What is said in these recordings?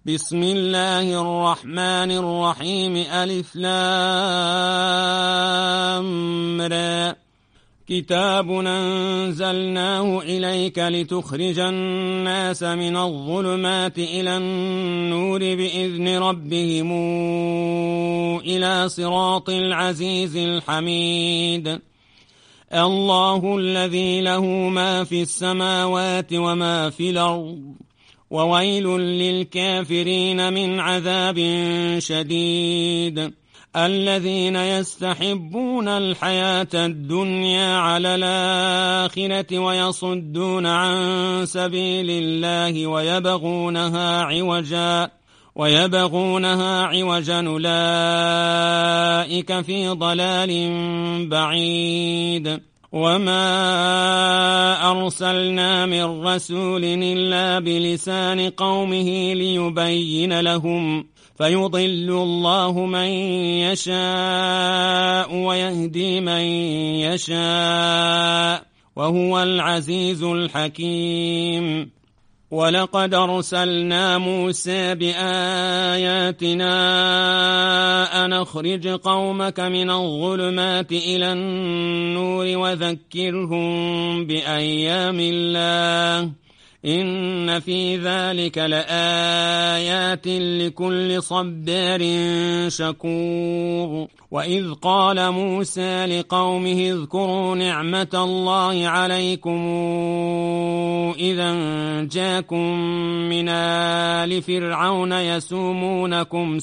بسم الله الرحمن الرحيم ألف لام را كتاب أنزلناه إليك لتخرج الناس من الظلمات إلى النور بإذن ربهم إلى صراط العزيز الحميد الله الذي له ما في السماوات وما في الأرض وويل للكافرين من عذاب شديد الذين يستحبون الحياة الدنيا على الآخرة ويصدون عن سبيل الله ويبغونها عوجا أولئك في ضلال بعيد وما أرسلنا من رسول إلا بلسان قومه ليبين لهم فيضل الله من يشاء ويهدي من يشاء وهو العزيز الحكيم ولقد أرسلنا موسى بآياتنا أن أخرج قومك من الظلمات إلى النور وذكرهم بأيام الله إن في ذلك لآيات لكل صبار شكور وإذ قال موسى لقومه اذكروا نعمة الله عليكم إذا جاءكم من آل فرعون يسومونكم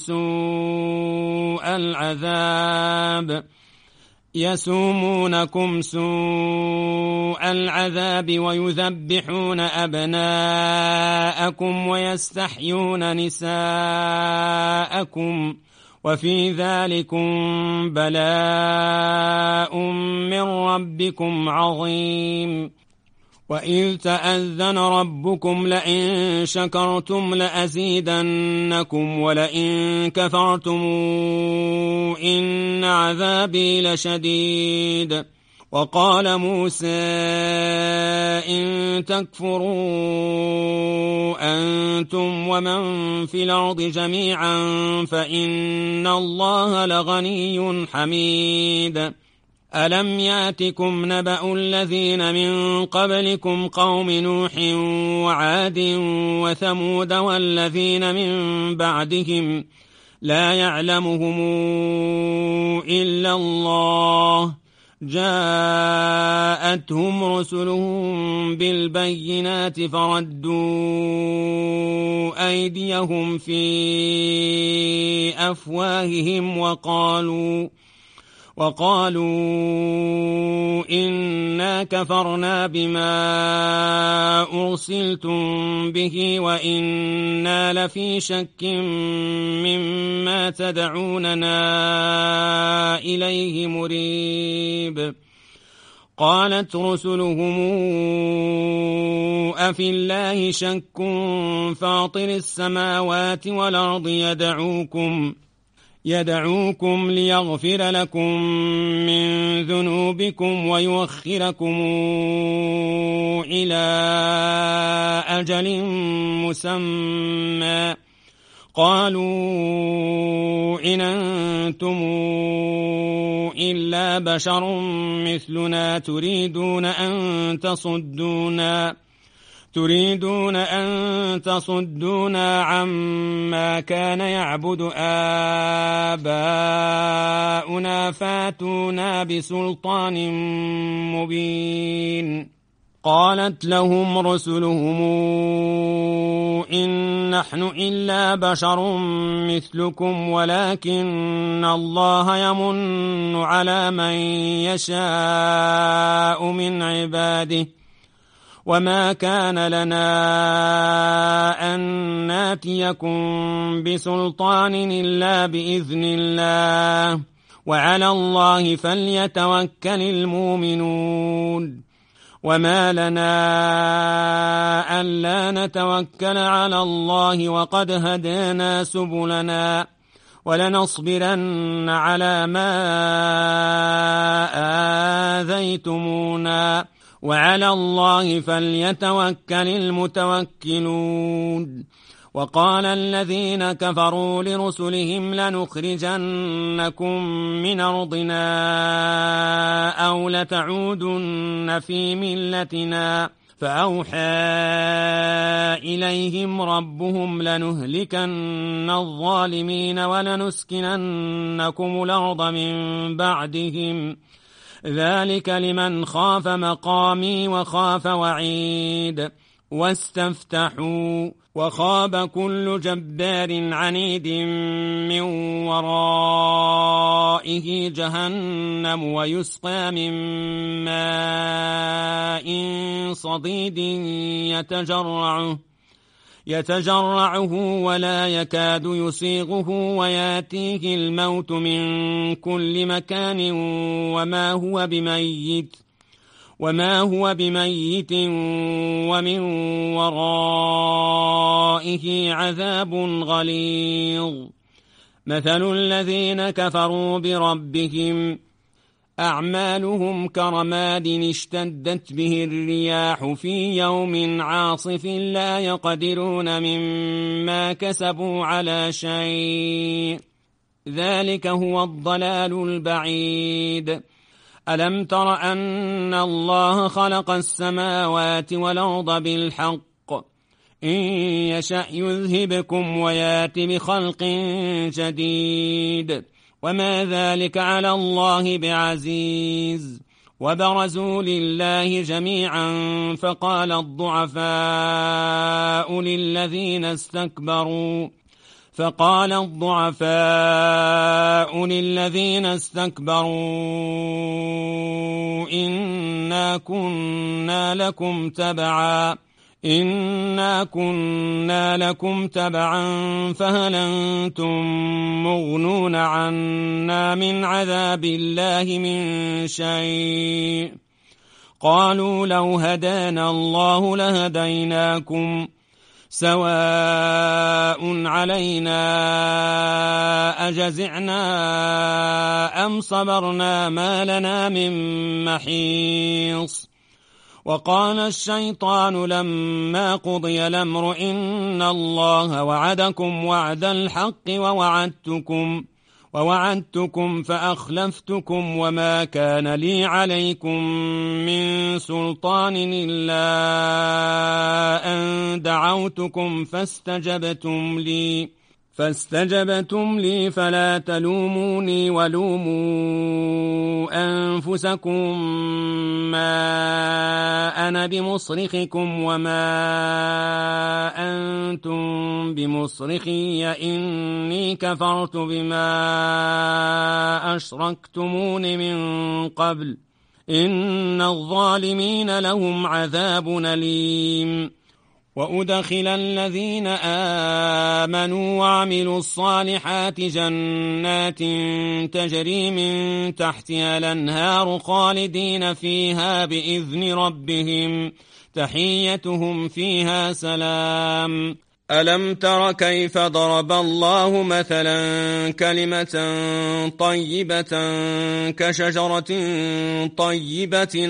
سوء العذاب ويذبحون أبناءكم ويستحيون نساءكم وفي ذلكم بلاء من ربكم عظيم وإذ تأذن ربكم لئن شكرتم لأزيدنكم ولئن كفرتم إن عذابي لشديد وقال موسى إن تكفروا أنتم ومن في الأرض جميعا فإن الله لغني حميد ألم ياتكم نبأ الذين من قبلكم قوم نوح وعاد وثمود والذين من بعدهم لا يعلمهم إلا الله جاءتهم رسلهم بالبينات فردوا أيديهم في أفواههم وقالوا إنا كفرنا بما أرسلتم به وإنا لفي شك مما تدعوننا إليه مريب قالت رسلهم أفي الله شك فاطر السماوات والأرض يدعوكم ليغفر لكم من ذنوبكم ويؤخركم إلى أجل مسمى قالوا إن أنتم إلا بشر مثلنا تريدون أن تصدونا عما كان يعبد آباؤنا فاتونا بسلطان مبين قالت لهم رسلهم إن نحن إلا بشر مثلكم ولكن الله يمن على من يشاء من عباده وما كان لنا أن ناتيكم بسلطان إلا بإذن الله وعلى الله فليتوكل المؤمنون وما لنا ألا نتوكل على الله وقد هدانا سبلنا ولنصبرن على ما آذيتمونا وعلى الله فليتوكل المتوكلون وقال الذين كفروا لرسلهم لنخرجنكم من أرضنا أو لتعودن في ملتنا فأوحى إليهم ربهم لنهلكن الظالمين ولنسكننكم الأرض من بعدهم ذلك لمن خاف مقامي وخاف وعيد واستفتحوا وخاب كل جبار عنيد من ورائه جهنم ويسقى من ماء صديد يتجرعه ولا يكاد يسيغه وياتيه الموت من كل مكان وما هو بميت ومن ورائه عذاب غليظ مثل الذين كفروا بربهم أعمالهم كرماد اشتدت به الرياح في يوم عاصف لا يقدرون مما كسبوا على شيء ذلك هو الضلال البعيد ألم تر أن الله خلق السماوات والأرض بالحق إن يشأ يذهبكم ويات بخلق جديد وما ذلك على الله بعزيز وبرزوا لله جميعا فقال الضعفاء للذين استكبروا إنا كنا لكم تبعا فهل أنتم مغنون عنا من عذاب الله من شيء قالوا لو هدانا الله لهديناكم سواء علينا أجزعنا أم صبرنا ما لنا من محيص وقال الشيطان لما قضي الأمر إن الله وعدكم وعد الحق ووعدتكم فأخلفتكم وما كان لي عليكم من سلطان إلا أن دعوتكم فاستجبتم لي فلا تلوموني ولوموا أنفسكم ما أنا بمصرخكم وما أنتم بمصرخي إني كفرت بما أشركتمون من قبل إن الظالمين لهم عذاب أليم وأدخل الذين آمنوا وعملوا الصالحات جنات تجري من تحتها الأنهار خالدين فيها بإذن ربهم تحيتهم فيها سلام ألم تر كيف ضرب الله مثلا كلمة طيبة كشجرة طيبة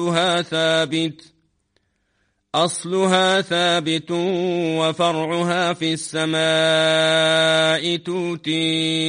أصلها ثابت وفرعها في السماء تؤتي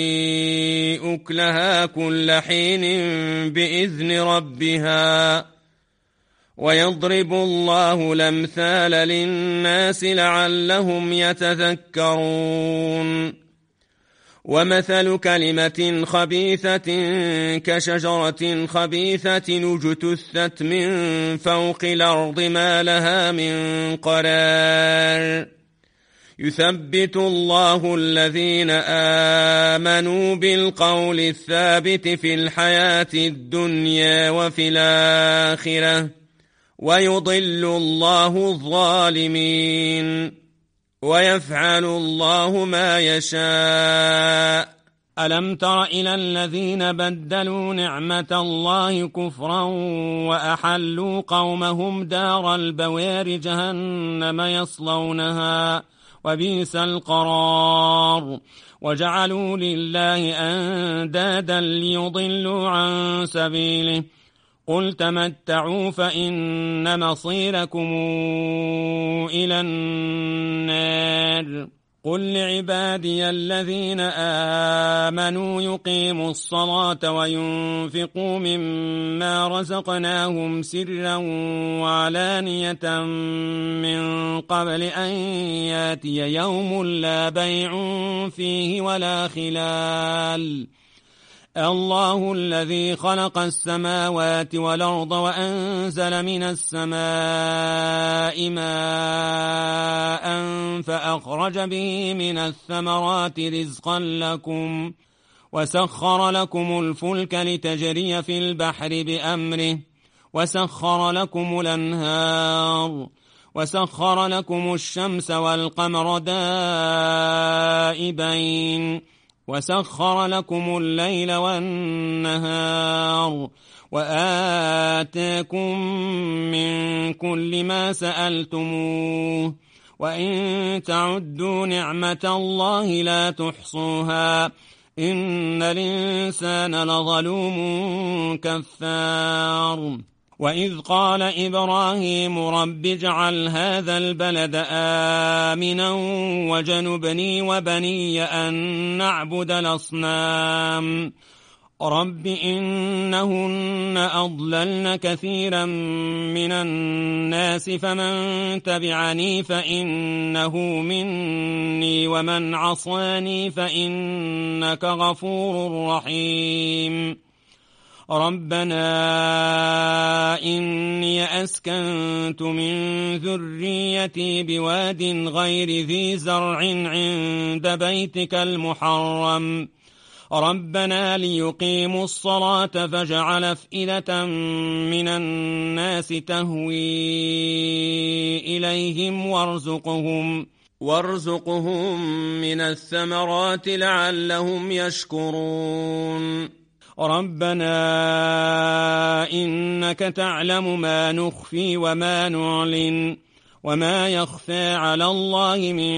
أكلها كل حين بإذن ربها ويضرب الله الأمثال للناس لعلهم يتذكرون ومثل كلمة خبيثة كشجرة خبيثة اجتثت من فوق الأرض ما لها من قرار يثبت الله الذين آمنوا بالقول الثابت في الحياة الدنيا وفي الآخرة ويضل الله الظالمين ويفعل الله ما يشاء ألم تر إلى الذين بدلوا نعمة الله كفرا وأحلوا قومهم دار البوار جهنم يصلونها وبئس القرار وجعلوا لله أندادا ليضلوا عن سبيله قل تمتعوا فإن مصيركم إلى النار قل لعبادي الذين آمنوا يقيموا الصلاة وينفقوا مما رزقناهم سرا وعلانية من قبل أن ياتي يوم لا بيع فيه ولا خلال. الله الذي خلق السماوات والأرض وأنزل من السماء ماء فأخرج به من الثمرات رزقا لكم وسخر لكم الفلك لتجري في البحر بأمره وسخر لكم الأنهار وسخر لكم الشمس والقمر دائبين وسخر لكم الليل والنهار وآتاكم من كل ما سألتموه وإن تعدوا نعمة الله لا تحصوها إن الإنسان لظلوم كفار. وإذ قال إبراهيم رب اجعل هذا البلد آمنا وجنبني وبني أن نعبد الأصنام رب إنهن أضللن كثيرا من الناس فمن تبعني فإنه مني ومن عصاني فإنك غفور رحيم. ربنا إني أسكنت من ذريتي بواد غير ذي زرع عند بيتك المحرم ربنا ليقيموا الصلاة فاجعل أفئدة من الناس تهوي إليهم وارزقهم من الثمرات لعلهم يشكرون. ربنا إنك تعلم ما نخفي وما نعلن وما يخفى على الله من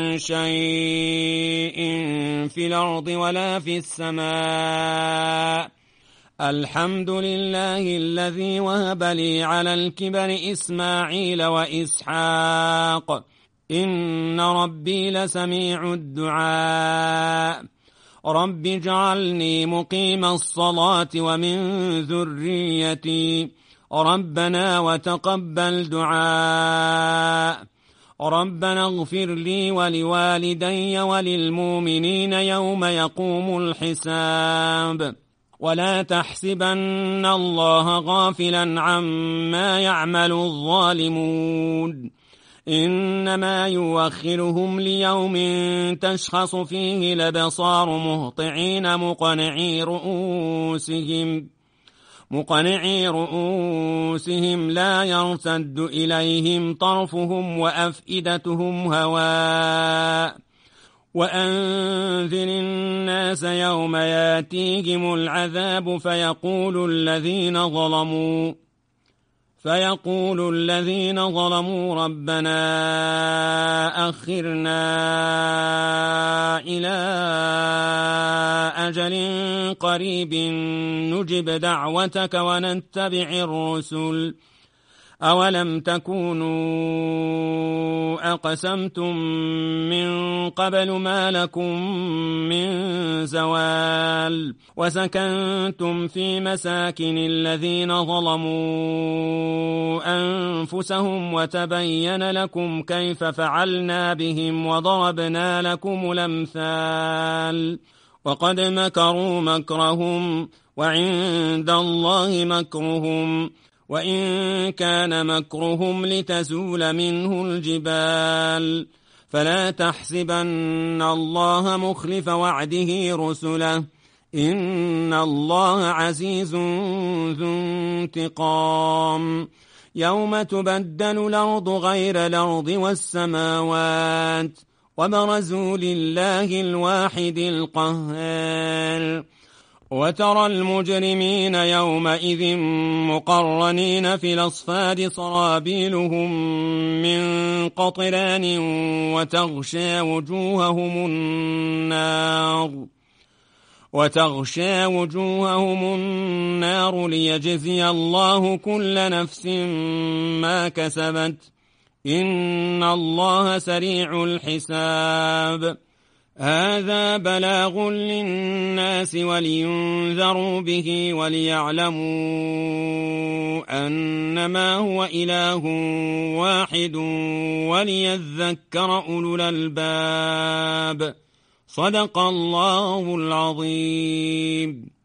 شيء في الأرض ولا في السماء. الحمد لله الذي وهب لي على الكبر إسماعيل وإسحاق إن ربي لسميع الدعاء. رب اجعلني مقيم الصلاة ومن ذريتي ربنا وتقبل دعاء. ربنا اغفر لي ولوالدي وللمؤمنين يوم يقوم الحساب. ولا تحسبن الله غافلا عما يعمل الظالمون إنما يؤخرهم ليوم تشخص فيه الأبصار مهطعين مقنعي رؤوسهم لا يرتد إليهم طرفهم وأفئدتهم هواء. وأنذر الناس يوم ياتيهم العذاب فيقول الذين ظلموا ربنا أخرنا إلى أجل قريب نجب دعوتك ونتبع الرسل أولم تكونوا أقسمتم من قبل ما لكم من زوال وسكنتم في مساكن الذين ظلموا أنفسهم وتبين لكم كيف فعلنا بهم وضربنا لكم الأمثال. وقد مكروا مكرهم وعند الله مكرهم وإن كان مكرهم لتزول منه الجبال. فلا تحسبن الله مخلف وعده رسله إن الله عزيز ذو انتقام. يوم تبدل الأرض غير الأرض والسماوات وبرزوا لله الواحد القهار. وترى المجرمين يومئذ مقرنين في الأصفاد صرابيلهم من قطران وتغشى وجوههم النار ليجزي الله كل نفس ما كسبت إن الله سريع الحساب. هذا بلاغ للناس ولينذروا به وليعلموا أنما هو إله واحد وليذكر أولو الألباب. صدق الله العظيم.